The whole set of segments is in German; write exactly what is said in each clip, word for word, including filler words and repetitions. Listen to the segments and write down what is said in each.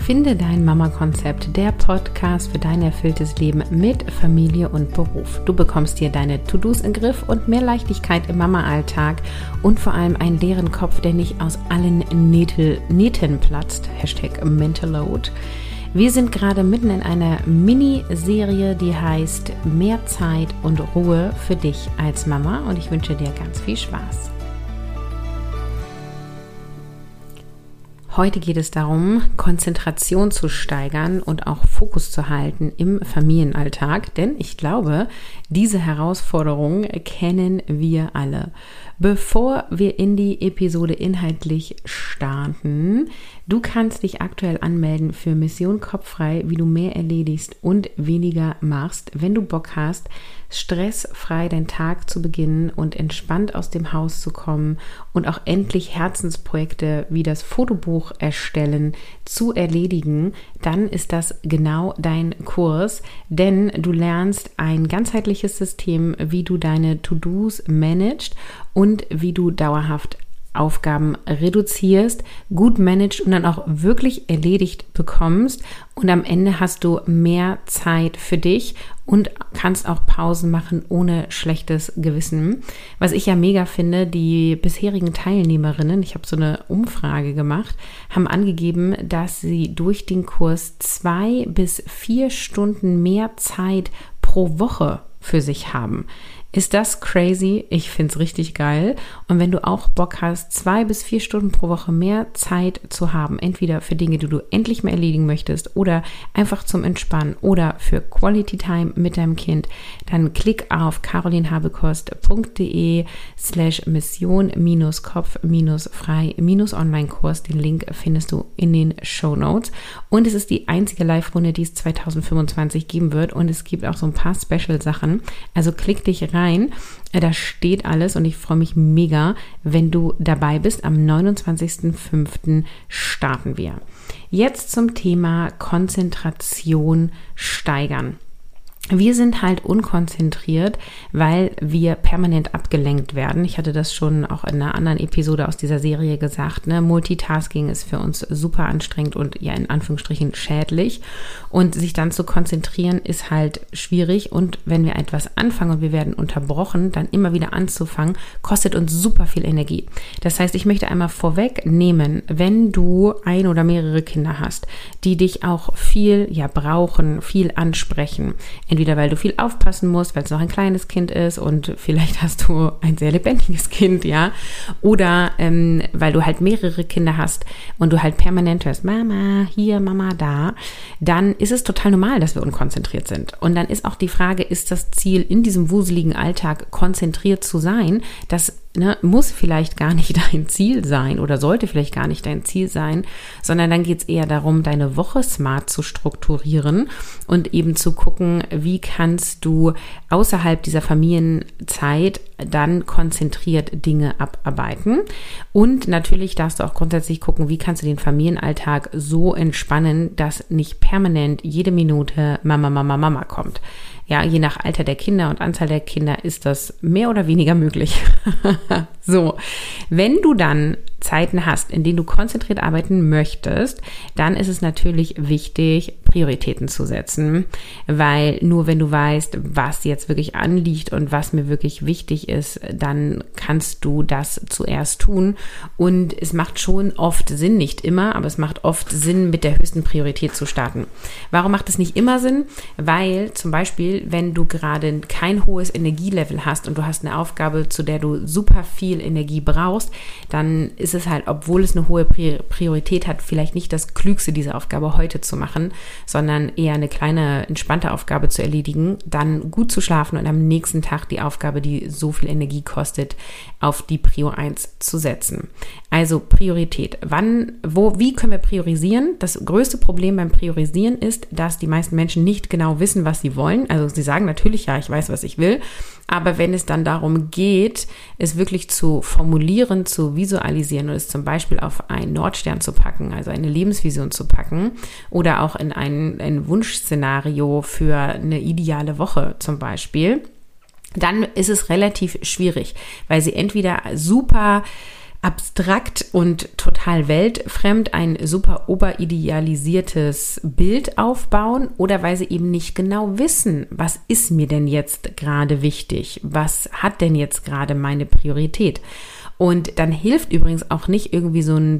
Finde dein Mama-Konzept, der Podcast für dein erfülltes Leben mit Familie und Beruf. Du bekommst hier deine To-Dos im Griff und mehr Leichtigkeit im Mama-Alltag und vor allem einen leeren Kopf, der nicht aus allen Nähte, Nähten platzt. Hashtag Mental Load. Wir sind gerade mitten in einer Mini-Serie, die heißt Mehr Zeit und Ruhe für dich als Mama und ich wünsche dir ganz viel Spaß. Heute geht es darum, Konzentration zu steigern und auch Fokus zu halten im Familienalltag, denn ich glaube, diese Herausforderung kennen wir alle. Bevor wir in die Episode inhaltlich starten, du kannst dich aktuell anmelden für Mission Kopffrei, wie du mehr erledigst und weniger machst, wenn du Bock hast, stressfrei deinen Tag zu beginnen und entspannt aus dem Haus zu kommen und auch endlich Herzensprojekte wie das Fotobuch erstellen zu erledigen, dann ist das genau dein Kurs, denn du lernst ein ganzheitliches System, wie du deine To-Dos managst und wie du dauerhaft Aufgaben reduzierst, gut managst und dann auch wirklich erledigt bekommst und am Ende hast du mehr Zeit für dich und kannst auch Pausen machen ohne schlechtes Gewissen. Was ich ja mega finde, die bisherigen Teilnehmerinnen, ich habe so eine Umfrage gemacht, haben angegeben, dass sie durch den Kurs zwei bis vier Stunden mehr Zeit pro Woche für sich haben. Ist das crazy? Ich finde es richtig geil. Und wenn du auch Bock hast, zwei bis vier Stunden pro Woche mehr Zeit zu haben, entweder für Dinge, die du endlich mal erledigen möchtest oder einfach zum Entspannen oder für Quality Time mit deinem Kind, dann klick auf carolinhabekost.de slash mission minus kopf minus frei minus Online-Kurs. Den Link findest du in den Shownotes. Und es ist die einzige Live-Runde, die es zwanzig fünfundzwanzig geben wird. Und es gibt auch so ein paar Special-Sachen. Also klick dich rein. Da steht alles und ich freue mich mega, wenn du dabei bist. Am neunundzwanzigsten fünften starten wir. Jetzt zum Thema Konzentration steigern. Wir sind halt unkonzentriert, weil wir permanent abgelenkt werden. Ich hatte das schon auch in einer anderen Episode aus dieser Serie gesagt, ne? Multitasking ist für uns super anstrengend und ja in Anführungsstrichen schädlich. Und sich dann zu konzentrieren ist halt schwierig. Und wenn wir etwas anfangen und wir werden unterbrochen, dann immer wieder anzufangen, kostet uns super viel Energie. Das heißt, ich möchte einmal vorwegnehmen, wenn du ein oder mehrere Kinder hast, die dich auch viel ja brauchen, viel ansprechen, entweder weil du viel aufpassen musst, weil es noch ein kleines Kind ist und vielleicht hast du ein sehr lebendiges Kind, ja, oder ähm, weil du halt mehrere Kinder hast und du halt permanent hörst, Mama hier, Mama da, dann ist es total normal, dass wir unkonzentriert sind. Und dann ist auch die Frage, ist das Ziel in diesem wuseligen Alltag konzentriert zu sein? Das Ne, muss vielleicht gar nicht dein Ziel sein oder sollte vielleicht gar nicht dein Ziel sein, sondern dann geht es eher darum, deine Woche smart zu strukturieren und eben zu gucken, wie kannst du außerhalb dieser Familienzeit dann konzentriert Dinge abarbeiten. Und natürlich darfst du auch grundsätzlich gucken, wie kannst du den Familienalltag so entspannen, dass nicht permanent jede Minute Mama, Mama, Mama kommt. Ja, je nach Alter der Kinder und Anzahl der Kinder ist das mehr oder weniger möglich. So, wenn du dann Zeiten hast, in denen du konzentriert arbeiten möchtest, dann ist es natürlich wichtig, Prioritäten zu setzen, weil nur wenn du weißt, was jetzt wirklich anliegt und was mir wirklich wichtig ist, dann kannst du das zuerst tun und es macht schon oft Sinn, nicht immer, aber es macht oft Sinn, mit der höchsten Priorität zu starten. Warum macht es nicht immer Sinn? Weil zum Beispiel, wenn du gerade kein hohes Energielevel hast und du hast eine Aufgabe, zu der du super viel Energie brauchst, dann ist es halt, obwohl es eine hohe Priorität hat, vielleicht nicht das Klügste, diese Aufgabe heute zu machen, sondern eher eine kleine, entspannte Aufgabe zu erledigen, dann gut zu schlafen und am nächsten Tag die Aufgabe, die so viel Energie kostet, auf die Prio eins zu setzen. Also Priorität. Wann, wo, wie können wir priorisieren? Das größte Problem beim Priorisieren ist, dass die meisten Menschen nicht genau wissen, was sie wollen. Also sie sagen natürlich, ja, ich weiß, was ich will, aber wenn es dann darum geht, es wirklich zu formulieren, zu visualisieren und es zum Beispiel auf einen Nordstern zu packen, also eine Lebensvision zu packen oder auch in ein, ein Wunschszenario für eine ideale Woche zum Beispiel, dann ist es relativ schwierig, weil sie entweder super abstrakt und total weltfremd ein super oberidealisiertes Bild aufbauen oder weil sie eben nicht genau wissen, was ist mir denn jetzt gerade wichtig, was hat denn jetzt gerade meine Priorität. Und dann hilft übrigens auch nicht irgendwie so ein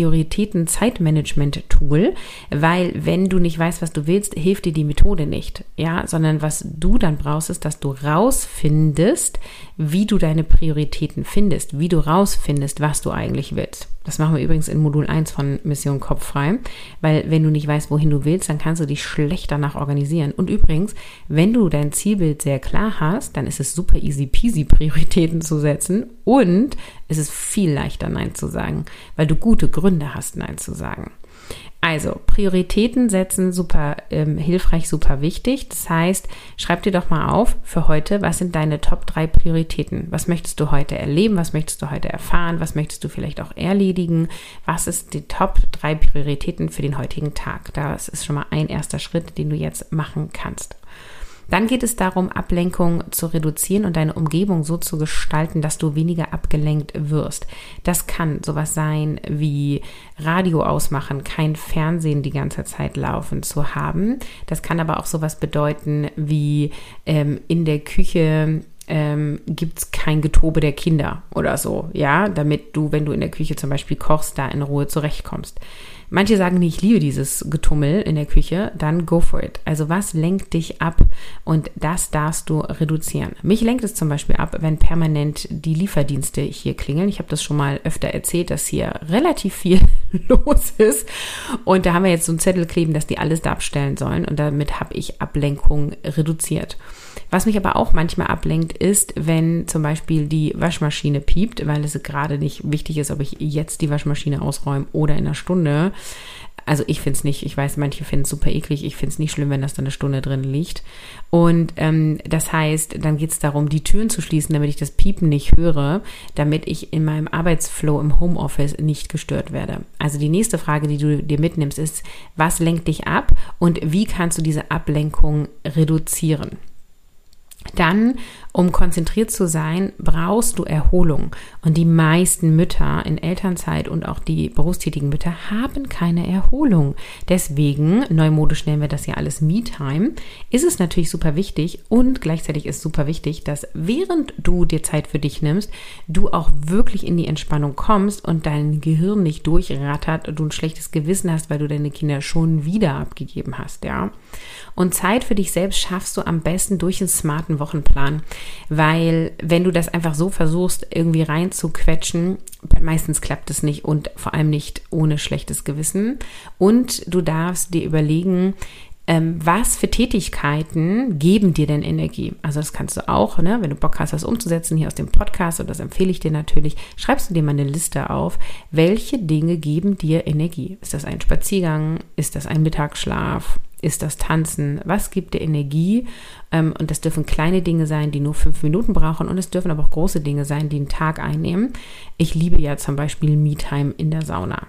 Prioritäten-Zeitmanagement-Tool, weil wenn du nicht weißt, was du willst, hilft dir die Methode nicht, ja, sondern was du dann brauchst, ist, dass du rausfindest, wie du deine Prioritäten findest, wie du rausfindest, was du eigentlich willst. Das machen wir übrigens in Modul eins von Mission Kopffrei, weil wenn du nicht weißt, wohin du willst, dann kannst du dich schlecht danach organisieren. Und übrigens, wenn du dein Zielbild sehr klar hast, dann ist es super easy peasy, Prioritäten zu setzen und es ist viel leichter, Nein zu sagen, weil du gute Gründe hast, Nein zu sagen. Also, Prioritäten setzen, super ähm, hilfreich, super wichtig. Das heißt, schreib dir doch mal auf für heute, was sind deine Top drei Prioritäten? Was möchtest du heute erleben? Was möchtest du heute erfahren? Was möchtest du vielleicht auch erledigen? Was ist die Top drei Prioritäten für den heutigen Tag? Das ist schon mal ein erster Schritt, den du jetzt machen kannst. Dann geht es darum, Ablenkung zu reduzieren und deine Umgebung so zu gestalten, dass du weniger abgelenkt wirst. Das kann sowas sein wie Radio ausmachen, kein Fernsehen die ganze Zeit laufen zu haben. Das kann aber auch sowas bedeuten wie ähm, in der Küche ähm, gibt es kein Getobe der Kinder oder so, ja, damit du, wenn du in der Küche zum Beispiel kochst, da in Ruhe zurechtkommst. Manche sagen, ich liebe dieses Getummel in der Küche, dann go for it. Also was lenkt dich ab und das darfst du reduzieren. Mich lenkt es zum Beispiel ab, wenn permanent die Lieferdienste hier klingeln. Ich habe das schon mal öfter erzählt, dass hier relativ viel los ist und da haben wir jetzt so einen Zettel kleben, dass die alles da abstellen sollen und damit habe ich Ablenkung reduziert. Was mich aber auch manchmal ablenkt, ist, wenn zum Beispiel die Waschmaschine piept, weil es gerade nicht wichtig ist, ob ich jetzt die Waschmaschine ausräume oder in einer Stunde. Also ich finde es nicht, ich weiß, manche finden es super eklig, ich finde es nicht schlimm, wenn das da eine Stunde drin liegt. Und ähm, das heißt, dann geht es darum, die Türen zu schließen, damit ich das Piepen nicht höre, damit ich in meinem Arbeitsflow im Homeoffice nicht gestört werde. Also die nächste Frage, die du dir mitnimmst, ist, was lenkt dich ab und wie kannst du diese Ablenkung reduzieren? Dann, um konzentriert zu sein, brauchst du Erholung. Und die meisten Mütter in Elternzeit und auch die berufstätigen Mütter haben keine Erholung. Deswegen, neumodisch nennen wir das ja alles Me-Time, ist es natürlich super wichtig und gleichzeitig ist super wichtig, dass während du dir Zeit für dich nimmst, du auch wirklich in die Entspannung kommst und dein Gehirn nicht durchrattert und du ein schlechtes Gewissen hast, weil du deine Kinder schon wieder abgegeben hast, ja. Und Zeit für dich selbst schaffst du am besten durch einen smarten Wochenplan, weil wenn du das einfach so versuchst, irgendwie reinzuquetschen, meistens klappt es nicht und vor allem nicht ohne schlechtes Gewissen. Und du darfst dir überlegen, ähm, was für Tätigkeiten geben dir denn Energie? Also das kannst du auch, ne, wenn du Bock hast, das umzusetzen hier aus dem Podcast, und das empfehle ich dir natürlich, schreibst du dir mal eine Liste auf, welche Dinge geben dir Energie? Ist das ein Spaziergang? Ist das ein Mittagsschlaf? Ist das Tanzen? Was gibt dir Energie? Ähm, und das dürfen kleine Dinge sein, die nur fünf Minuten brauchen, und es dürfen aber auch große Dinge sein, die einen Tag einnehmen. Ich liebe ja zum Beispiel Me-Time in der Sauna.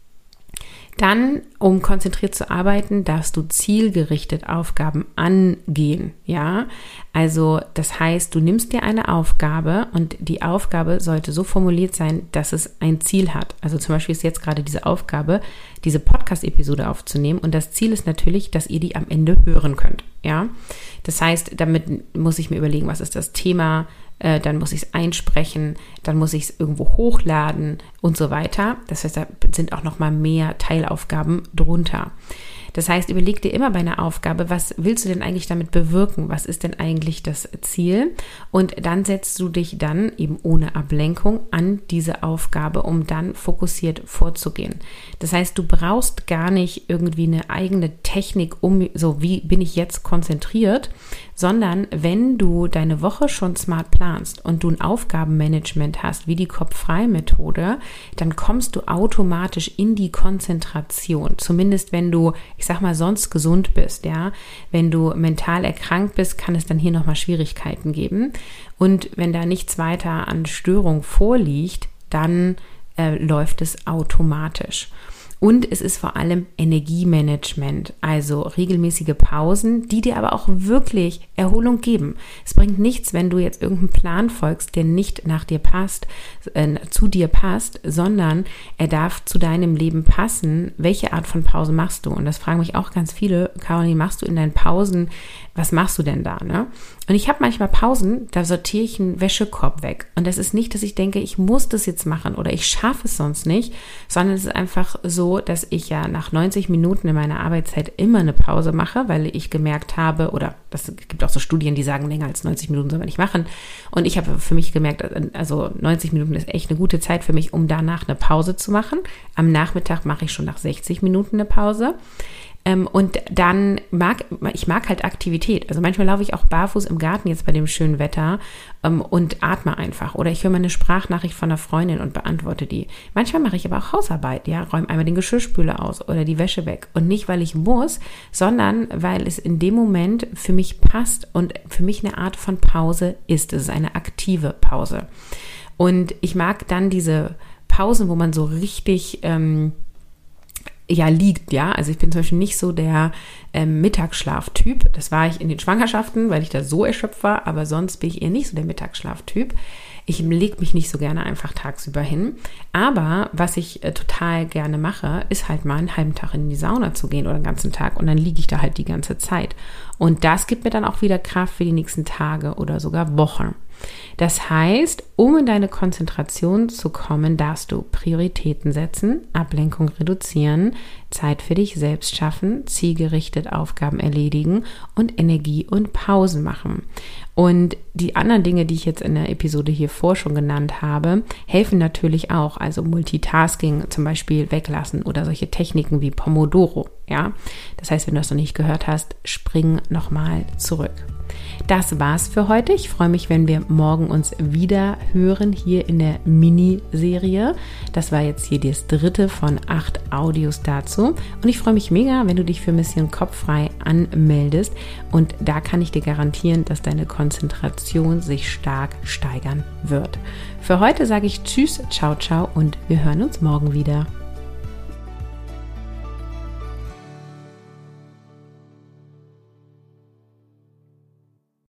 Dann, um konzentriert zu arbeiten, darfst du zielgerichtet Aufgaben angehen, ja? Also, das heißt, du nimmst dir eine Aufgabe und die Aufgabe sollte so formuliert sein, dass es ein Ziel hat. Also zum Beispiel ist jetzt gerade diese Aufgabe, diese Podcast-Episode aufzunehmen, und das Ziel ist natürlich, dass ihr die am Ende hören könnt, ja? Das heißt, damit muss ich mir überlegen, was ist das Thema, äh, dann muss ich es einsprechen, dann muss ich es irgendwo hochladen und so weiter. Das heißt, da sind auch noch mal mehr Teilaufgaben drunter. Das heißt, überleg dir immer bei einer Aufgabe, was willst du denn eigentlich damit bewirken? Was ist denn eigentlich das Ziel? Und dann setzt du dich dann eben ohne Ablenkung an diese Aufgabe, um dann fokussiert vorzugehen. Das heißt, du brauchst gar nicht irgendwie eine eigene Technik, um so, wie bin ich jetzt konzentriert, sondern wenn du deine Woche schon smart planst und du ein Aufgabenmanagement hast, wie die Kopf-frei-Methode, dann kommst du automatisch in die Konzentration. Zumindest wenn du, ich sag mal, sonst gesund bist, ja. Wenn du mental erkrankt bist, kann es dann hier nochmal Schwierigkeiten geben. Und wenn da nichts weiter an Störung vorliegt, dann äh, läuft es automatisch. Und es ist vor allem Energiemanagement, also regelmäßige Pausen, die dir aber auch wirklich Erholung geben. Es bringt nichts, wenn du jetzt irgendeinen Plan folgst, der nicht nach dir passt, äh, zu dir passt, sondern er darf zu deinem Leben passen. Welche Art von Pause machst du? Und das fragen mich auch ganz viele. Caroline, machst du in deinen Pausen, was machst du denn da? Ne? Und ich habe manchmal Pausen, da sortiere ich einen Wäschekorb weg. Und das ist nicht, dass ich denke, ich muss das jetzt machen oder ich schaffe es sonst nicht, sondern es ist einfach so, dass ich ja nach neunzig Minuten in meiner Arbeitszeit immer eine Pause mache, weil ich gemerkt habe, oder das gibt auch so Studien, die sagen, länger als neunzig Minuten soll man nicht machen. Und ich habe für mich gemerkt, also neunzig Minuten ist echt eine gute Zeit für mich, um danach eine Pause zu machen. Am Nachmittag mache ich schon nach sechzig Minuten eine Pause. Ähm, und dann mag, ich mag halt Aktivität. Also manchmal laufe ich auch barfuß im Garten jetzt bei dem schönen Wetter ähm, und atme einfach. Oder ich höre mal eine Sprachnachricht von einer Freundin und beantworte die. Manchmal mache ich aber auch Hausarbeit, ja, räume einmal den Geschirrspüler aus oder die Wäsche weg. Und nicht, weil ich muss, sondern weil es in dem Moment für mich passt und für mich eine Art von Pause ist. Es ist eine aktive Pause. Und ich mag dann diese Pausen, wo man so richtig ähm, ja liegt, ja, also ich bin zum Beispiel nicht so der ähm, Mittagsschlaftyp, das war ich in den Schwangerschaften, weil ich da so erschöpft war, aber sonst bin ich eher nicht so der Mittagsschlaftyp. Ich lege mich nicht so gerne einfach tagsüber hin, aber was ich äh, total gerne mache, ist halt mal einen halben Tag in die Sauna zu gehen oder den ganzen Tag und dann liege ich da halt die ganze Zeit und das gibt mir dann auch wieder Kraft für die nächsten Tage oder sogar Wochen. Das heißt, um in deine Konzentration zu kommen, darfst du Prioritäten setzen, Ablenkung reduzieren, Zeit für dich selbst schaffen, zielgerichtet Aufgaben erledigen und Energie- und Pausen machen. Und die anderen Dinge, die ich jetzt in der Episode hier vor schon genannt habe, helfen natürlich auch. Also Multitasking zum Beispiel weglassen oder solche Techniken wie Pomodoro. Ja, das heißt, wenn du das noch nicht gehört hast, spring nochmal zurück. Das war's für heute. Ich freue mich, wenn wir morgen uns wieder hören hier in der Miniserie. Das war jetzt hier das dritte von acht Audios dazu. Und ich freue mich mega, wenn du dich für Mission Kopffrei anmeldest. Und da kann ich dir garantieren, dass deine Konzentration sich stark steigern wird. Für heute sage ich Tschüss, ciao, ciao und wir hören uns morgen wieder.